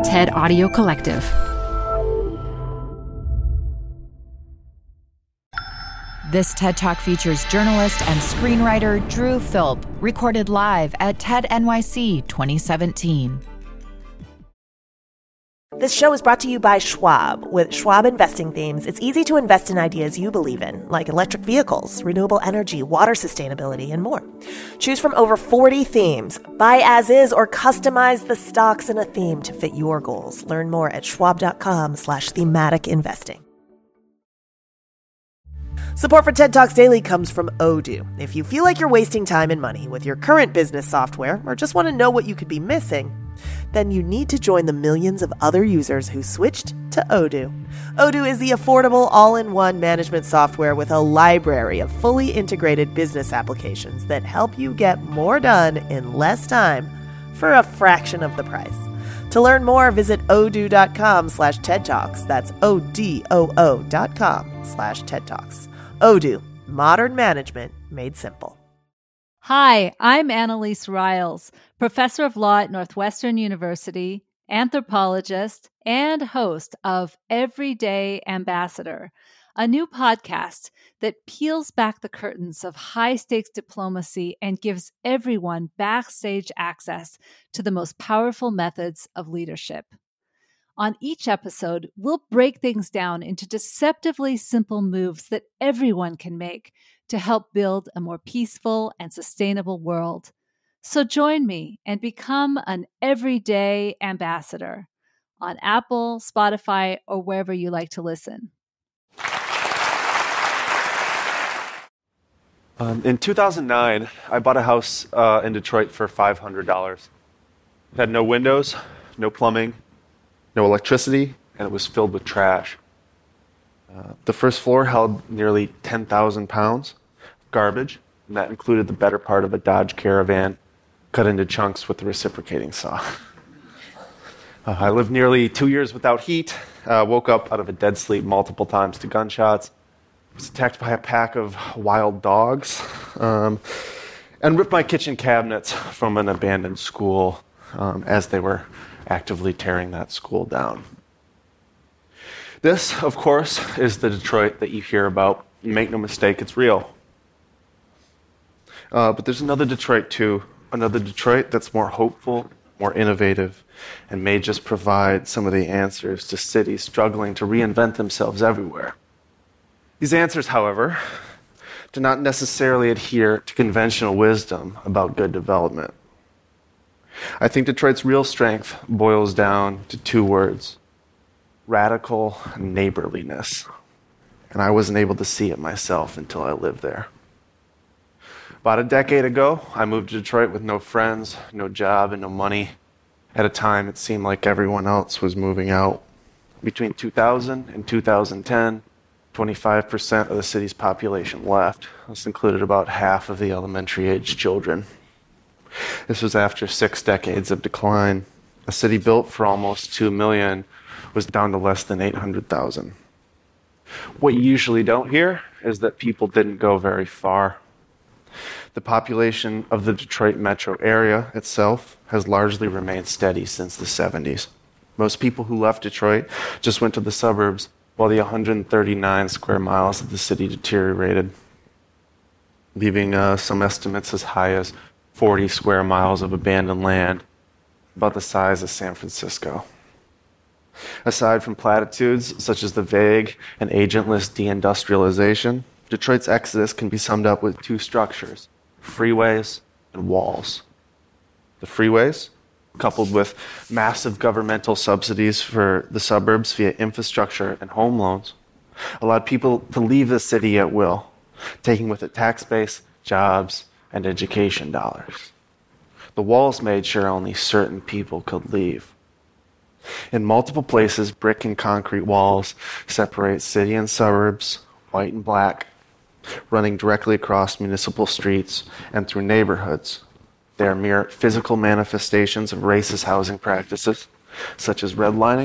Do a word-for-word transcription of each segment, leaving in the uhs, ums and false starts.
TED Audio Collective. This TED Talk features journalist and screenwriter Drew Philp, recorded live at TED N Y C twenty seventeen. This show is brought to you by Schwab. With Schwab Investing Themes, it's easy to invest in ideas you believe in, like electric vehicles, renewable energy, water sustainability, and more. Choose from over forty themes. Buy as is or customize the stocks in a theme to fit your goals. Learn more at schwab.com slash thematic investing. Support for TED Talks Daily comes from Odoo. If you feel like you're wasting time and money with your current business software or just want to know what you could be missing, then you need to join the millions of other users who switched to Odoo. Odoo is the affordable all-in-one management software with a library of fully integrated business applications that help you get more done in less time for a fraction of the price. To learn more, visit odoo.com slash TED Talks. That's O-D-O-O dot com slash TED Talks. Odoo, modern management made simple. Hi, I'm Annalise Riles, professor of law at Northwestern University, anthropologist, and host of Everyday Ambassador, a new podcast that peels back the curtains of high-stakes diplomacy and gives everyone backstage access to the most powerful methods of leadership. On each episode, we'll break things down into deceptively simple moves that everyone can make to help build a more peaceful and sustainable world. So join me and become an everyday ambassador on Apple, Spotify, or wherever you like to listen. Um, in two thousand nine, I bought a house uh, in Detroit for five hundred dollars. It had no windows, no plumbing, no electricity, and it was filled with trash. Uh, the first floor held nearly ten thousand pounds of garbage, and that included the better part of a Dodge Caravan cut into chunks with a reciprocating saw. uh, I lived nearly two years without heat, uh, woke up out of a dead sleep multiple times to gunshots, was attacked by a pack of wild dogs, um, and ripped my kitchen cabinets from an abandoned school um, as they were actively tearing that school down. This, of course, is the Detroit that you hear about. Make no mistake, it's real. Uh, but there's another Detroit, too. Another Detroit that's more hopeful, more innovative, and may just provide some of the answers to cities struggling to reinvent themselves everywhere. These answers, however, do not necessarily adhere to conventional wisdom about good development. I think Detroit's real strength boils down to two words: radical neighborliness. And I wasn't able to see it myself until I lived there. About a decade ago, I moved to Detroit with no friends, no job, and no money. At a time, it seemed like everyone else was moving out. Between two thousand and two thousand ten, twenty-five percent of the city's population left. This included about half of the elementary-aged children. This was after six decades of decline. A city built for almost two million was down to less than eight hundred thousand. What you usually don't hear is that people didn't go very far. The population of the Detroit metro area itself has largely remained steady since the seventies. Most people who left Detroit just went to the suburbs, while the one hundred thirty-nine square miles of the city deteriorated, leaving uh, some estimates as high as forty square miles of abandoned land, about the size of San Francisco. Aside from platitudes such as the vague and agentless deindustrialization, Detroit's exodus can be summed up with two structures: freeways and walls. The freeways, coupled with massive governmental subsidies for the suburbs via infrastructure and home loans, allowed people to leave the city at will, taking with it tax base, jobs, and education dollars. The walls made sure only certain people could leave. In multiple places, brick and concrete walls separate city and suburbs, white and black, running directly across municipal streets and through neighborhoods. They are mere physical manifestations of racist housing practices, such as redlining,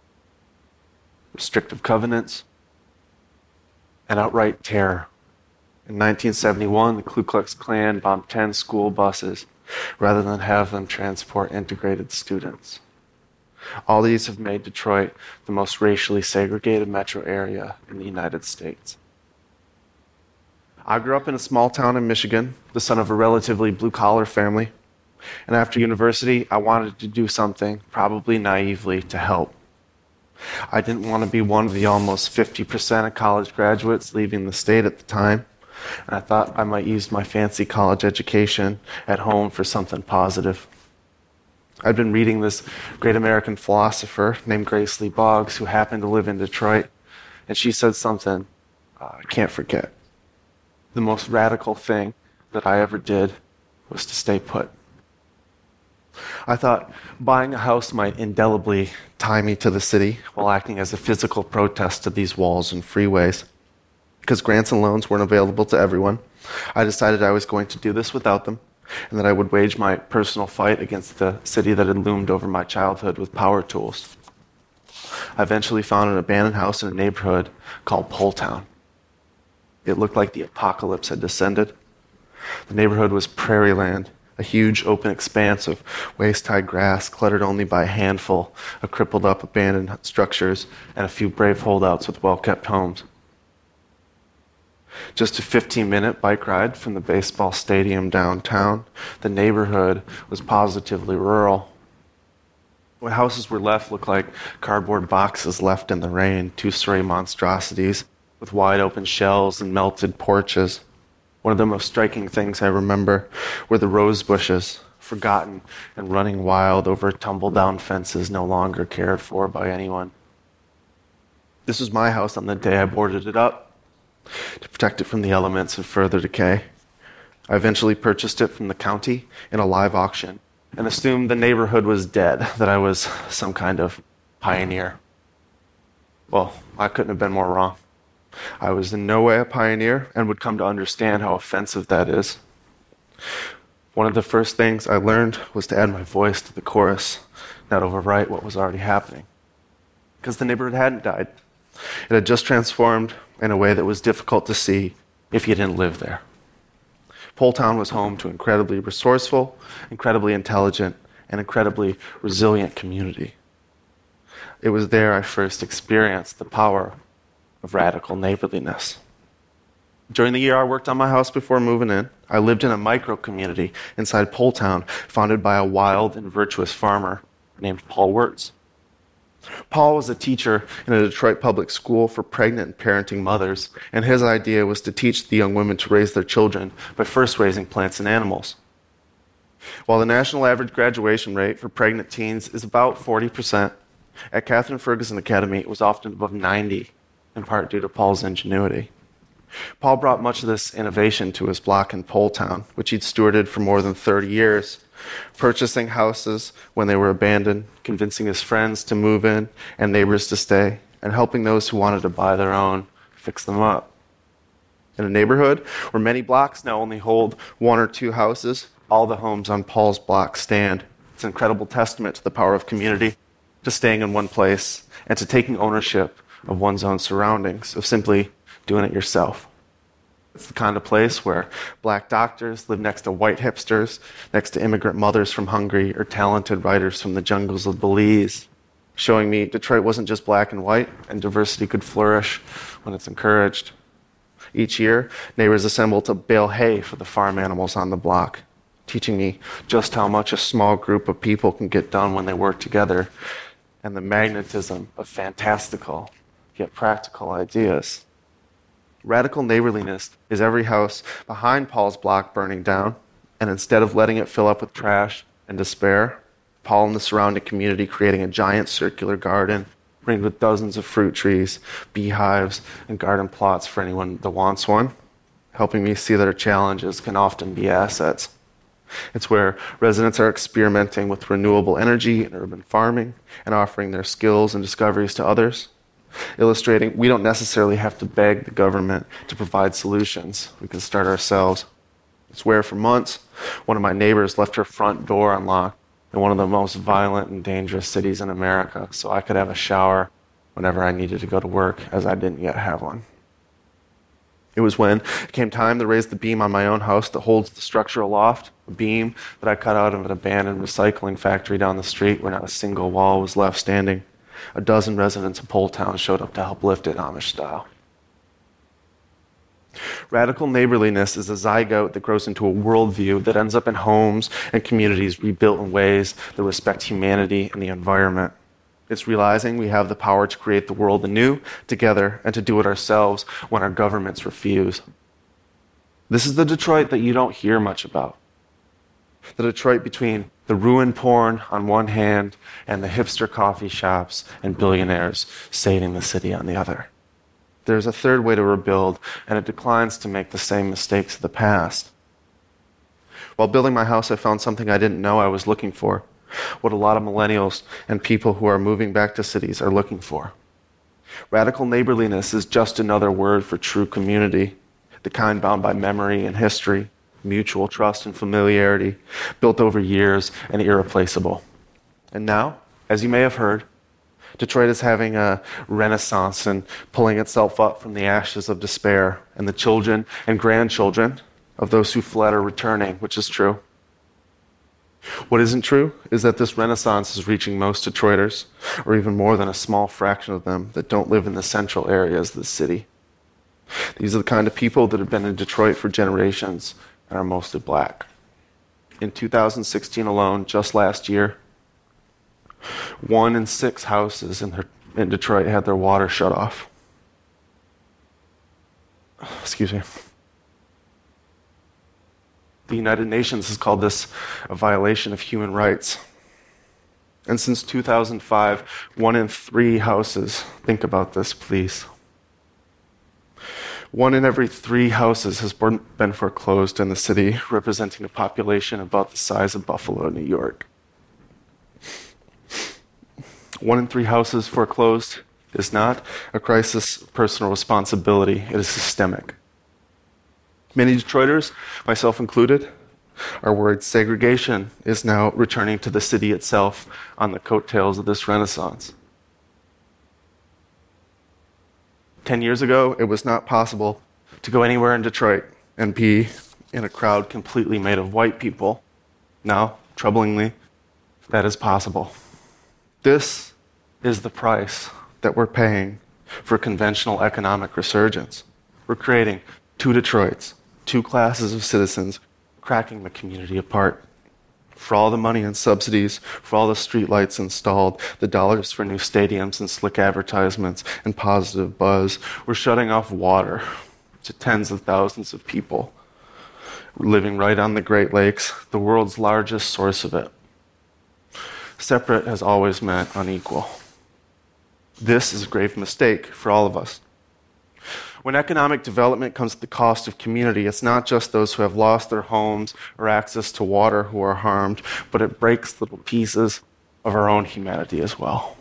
restrictive covenants, and outright terror. In nineteen seventy-one, the Ku Klux Klan bombed ten school buses rather than have them transport integrated students. All these have made Detroit the most racially segregated metro area in the United States. I grew up in a small town in Michigan, the son of a relatively blue-collar family. And after university, I wanted to do something, probably naively, to help. I didn't want to be one of the almost fifty percent of college graduates leaving the state at the time, and I thought I might use my fancy college education at home for something positive. I'd been reading this great American philosopher named Grace Lee Boggs, who happened to live in Detroit, and she said something uh, I can't forget. The most radical thing that I ever did was to stay put. I thought buying a house might indelibly tie me to the city while acting as a physical protest to these walls and freeways. Because grants and loans weren't available to everyone, I decided I was going to do this without them, and that I would wage my personal fight against the city that had loomed over my childhood with power tools. I eventually found an abandoned house in a neighborhood called Poletown. It looked like the apocalypse had descended. The neighborhood was prairie land, a huge open expanse of waist-high grass cluttered only by a handful of crippled-up abandoned structures and a few brave holdouts with well-kept homes. Just a fifteen-minute bike ride from the baseball stadium downtown, the neighborhood was positively rural. What houses were left looked like cardboard boxes left in the rain, two-story monstrosities with wide-open shells and melted porches. One of the most striking things I remember were the rose bushes, forgotten and running wild over tumble-down fences no longer cared for by anyone. This was my house on the day I boarded it up, to protect it from the elements and further decay. I eventually purchased it from the county in a live auction and assumed the neighborhood was dead, that I was some kind of pioneer. Well, I couldn't have been more wrong. I was in no way a pioneer and would come to understand how offensive that is. One of the first things I learned was to add my voice to the chorus, not overwrite what was already happening. Because the neighborhood hadn't died. It had just transformed in a way that was difficult to see if you didn't live there. Poletown was home to an incredibly resourceful, incredibly intelligent, and incredibly resilient community. It was there I first experienced the power of radical neighborliness. During the year I worked on my house before moving in, I lived in a micro-community inside Poletown, founded by a wild and virtuous farmer named Paul Wirtz. Paul was a teacher in a Detroit public school for pregnant and parenting mothers, and his idea was to teach the young women to raise their children by first raising plants and animals. While the national average graduation rate for pregnant teens is about forty percent, at Catherine Ferguson Academy it was often above ninety, in part due to Paul's ingenuity. Paul brought much of this innovation to his block in Poletown, which he'd stewarded for more than thirty years, purchasing houses when they were abandoned, convincing his friends to move in and neighbors to stay, and helping those who wanted to buy their own fix them up. In a neighborhood where many blocks now only hold one or two houses, all the homes on Paul's block stand. It's an incredible testament to the power of community, to staying in one place, and to taking ownership of one's own surroundings, of simply doing it yourself. It's the kind of place where black doctors live next to white hipsters, next to immigrant mothers from Hungary, or talented writers from the jungles of Belize, showing me Detroit wasn't just black and white, and diversity could flourish when it's encouraged. Each year, neighbors assemble to bale hay for the farm animals on the block, teaching me just how much a small group of people can get done when they work together, and the magnetism of fantastical yet practical ideas. Radical neighborliness is every house behind Paul's block burning down, and instead of letting it fill up with trash and despair, Paul and the surrounding community creating a giant circular garden ringed with dozens of fruit trees, beehives, and garden plots for anyone that wants one, helping me see that our challenges can often be assets. It's where residents are experimenting with renewable energy and urban farming and offering their skills and discoveries to others, illustrating we don't necessarily have to beg the government to provide solutions. We can start ourselves. It's where, for months, one of my neighbors left her front door unlocked in one of the most violent and dangerous cities in America so I could have a shower whenever I needed to go to work, as I didn't yet have one. It was when it came time to raise the beam on my own house that holds the structure aloft A beam that I cut out of an abandoned recycling factory down the street where not a single wall was left standing. A dozen residents of Pole Town showed up to help lift it Amish style. Radical neighborliness is a zygote that grows into a worldview that ends up in homes and communities rebuilt in ways that respect humanity and the environment. It's realizing we have the power to create the world anew together and to do it ourselves when our governments refuse. This is the Detroit that you don't hear much about. The Detroit between the ruin porn on one hand and the hipster coffee shops and billionaires saving the city on the other. There's a third way to rebuild, and it declines to make the same mistakes of the past. While building my house, I found something I didn't know I was looking for, what a lot of millennials and people who are moving back to cities are looking for. Radical neighborliness is just another word for true community, the kind bound by memory and history, mutual trust and familiarity, built over years and irreplaceable. And now, as you may have heard, Detroit is having a renaissance and pulling itself up from the ashes of despair, and the children and grandchildren of those who fled are returning, which is true. What isn't true is that this renaissance is reaching most Detroiters, or even more than a small fraction of them that don't live in the central areas of the city. These are the kind of people that have been in Detroit for generations and are mostly black. In two thousand sixteen alone, just last year, one in six houses in, their, in Detroit had their water shut off. Excuse me. The United Nations has called this a violation of human rights. And since two thousand five, one in three houses, think about this, please. One in every three houses has been foreclosed in the city, representing a population about the size of Buffalo, New York. One in three houses foreclosed is not a crisis of personal responsibility, it is systemic. Many Detroiters, myself included, are worried segregation is now returning to the city itself on the coattails of this renaissance. Ten years ago, it was not possible to go anywhere in Detroit and be in a crowd completely made of white people. Now, troublingly, that is possible. This is the price that we're paying for conventional economic resurgence. We're creating two Detroits, two classes of citizens, cracking the community apart. For all the money and subsidies, for all the streetlights installed, the dollars for new stadiums and slick advertisements and positive buzz, we're shutting off water to tens of thousands of people living right on the Great Lakes, the world's largest source of it. Separate has always meant unequal. This is a grave mistake for all of us. When economic development comes at the cost of community, it's not just those who have lost their homes or access to water who are harmed, but it breaks little pieces of our own humanity as well.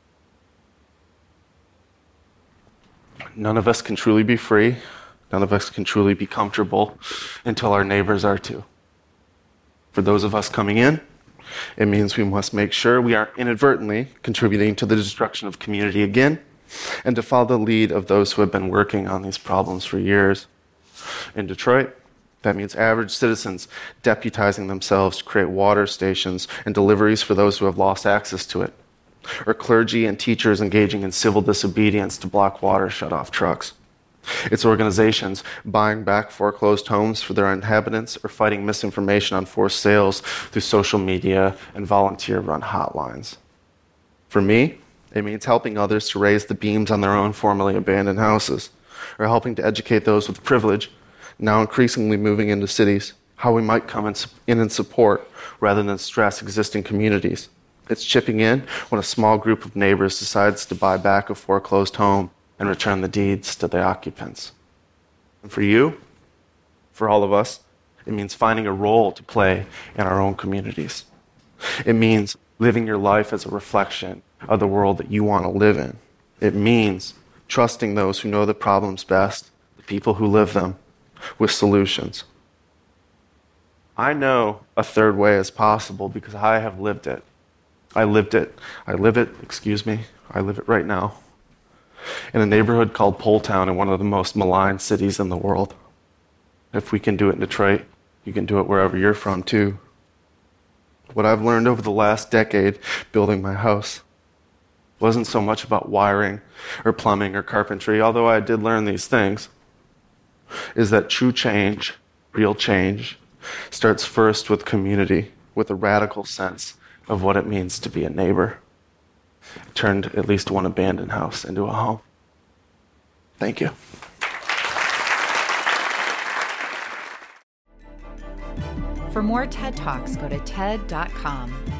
None of us can truly be free. None of us can truly be comfortable until our neighbors are too. For those of us coming in, it means we must make sure we aren't inadvertently contributing to the destruction of community again, and to follow the lead of those who have been working on these problems for years. In Detroit, that means average citizens deputizing themselves to create water stations and deliveries for those who have lost access to it, or clergy and teachers engaging in civil disobedience to block water shut-off trucks. It's organizations buying back foreclosed homes for their inhabitants or fighting misinformation on forced sales through social media and volunteer-run hotlines. For me, it means helping others to raise the beams on their own formerly abandoned houses, or helping to educate those with privilege, now increasingly moving into cities, how we might come in and support rather than stress existing communities. It's chipping in when a small group of neighbors decides to buy back a foreclosed home and return the deeds to the occupants. And for you, for all of us, it means finding a role to play in our own communities. It means living your life as a reflection of the world that you want to live in. It means trusting those who know the problems best, the people who live them, with solutions. I know a third way is possible because I have lived it. I lived it. I live it, excuse me, I live it right now. In a neighborhood called Pole Town in one of the most maligned cities in the world. If we can do it in Detroit, You can do it wherever you're from, too. What I've learned over the last decade building my house wasn't so much about wiring or plumbing or carpentry, although I did learn these things, is that true change, real change, starts first with community, with a radical sense of what it means to be a neighbor. It turned at least one abandoned house into a home. Thank you. For more TED Talks, go to T E D dot com.